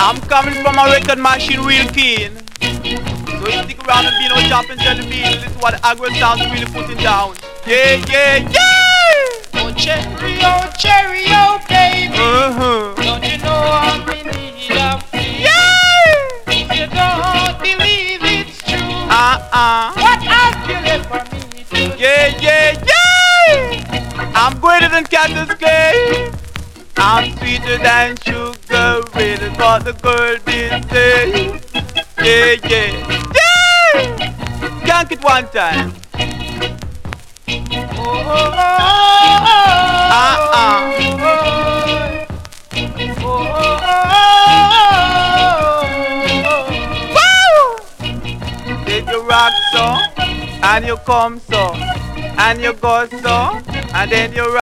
I'm coming from a record machine real keen. So you stick around and be no jump and tell the beat. This is what Agro Sounds really putting down. Yeah, yeah, yeah! Oh cherry, oh baby. Don't you know I'm in need of you? Yeah! If you don't believe it's true, what else you left for me to do? Yeah, yeah, yeah! I'm greater than Cactus Clay. I'm sweeter than sugar, really what the girl did say. Yeah, yeah, yeah! Yank it one time. Did you rock so, and you come so, and you go so, and then you rock.